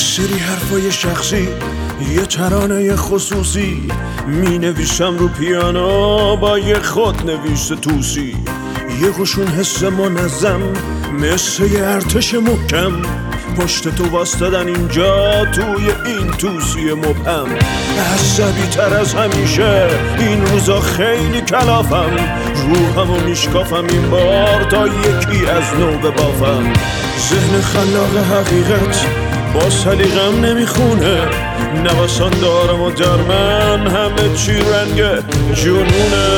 سری حرفای شخصی، یه ترانه خصوصی، می نویسم رو پیانو با یه خود نویس توسی. یه قشون حس منظم مثل یه ارتش محکم، پشت تو واسدادن اینجا توی این توسی مبهم. عصبی تر از همیشه این روزا خیلی کلافم، روحمو میشکافم این بار تا یکی از نو ببافم. ذهن خلاق حقیقت با سلیقم نمیخونه، نوسان دارم و در من همه چی رنگ جنونه.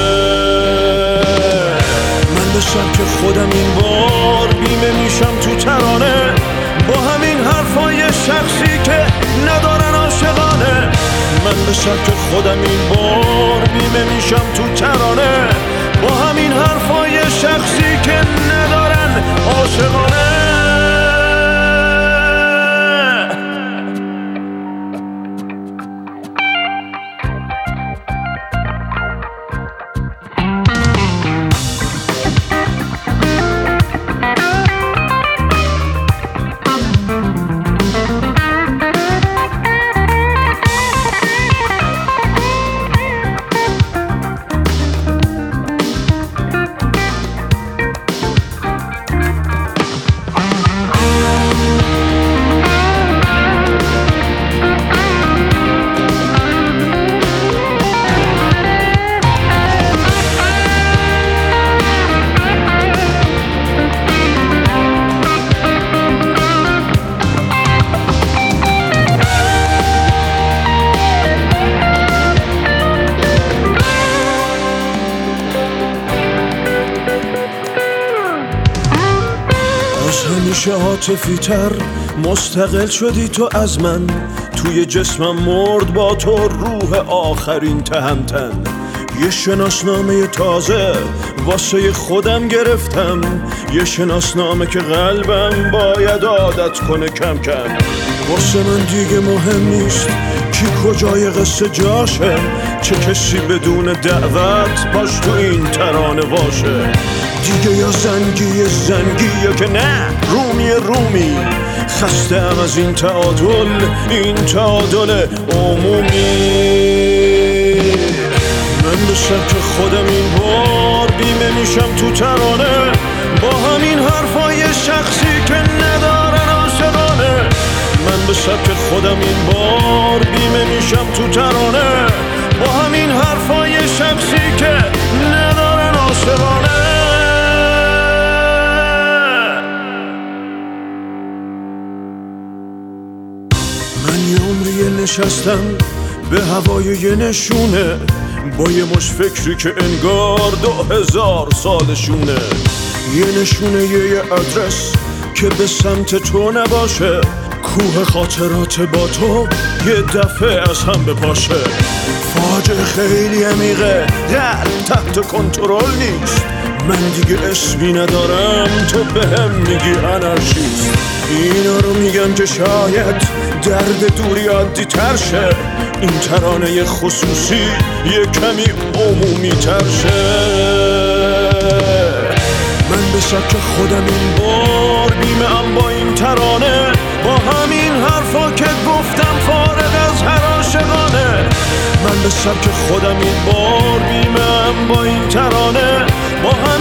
من به سبک خودم این بار بیمه میشم تو ترانه، با همین حرفای شخصی که ندارن عاشقانه. من به سبک خودم این بار بیمه میشم تو ترانه، با همین حرفای شخصی که ندارن عاشقانه. همیشه عاطفی تر مستقل شدی تو از من، توی جسمم مرد با تو روح آخرین تهمتن. یه شناسنامه تازه واسه خودم گرفتم، یه شناسنامه که قلبم باید عادت کنه کم کم. واسه من دیگه مهم نیست کی کجای قصه جاشه، چه کسی بدون دعوت باش تو این ترانه باشه. دیگه یا زنگی یا که نه رومی، خستم از این تعادل عمومی. من به سبک خودم این بار بیمه میشم تو ترانه، با همین حرفای شخصی که ندارن عاشقانه. من به سبک خودم این بار بیمه میشم تو ترانه، با همین حرفای شخصی که ندارن عاشقانه. من یه عمری نشستم به هوای یه نشونه، با یه مش فکری که انگار 2000 سالشونه. یه نشونه یه ادرس که به سمت تو نباشه، کوه خاطرات با تو یه دفعه از هم بپاشه. فاجعه خیلی عمیقه در تحت کنترل نیست، من دیگه اسمی ندارم تو بهم میگی انارشیست. اینا رو میگم که شاید درد دوری عادی تر شه، این ترانه خصوصی یه کمی عمومی تر شه. من به سبک خودم این بار بیمه ام با این ترانه، با همین حرفا که گفتم فارغ از هر عاشقانه. من به سبک خودم این بار بیمه ام با این ترانه، با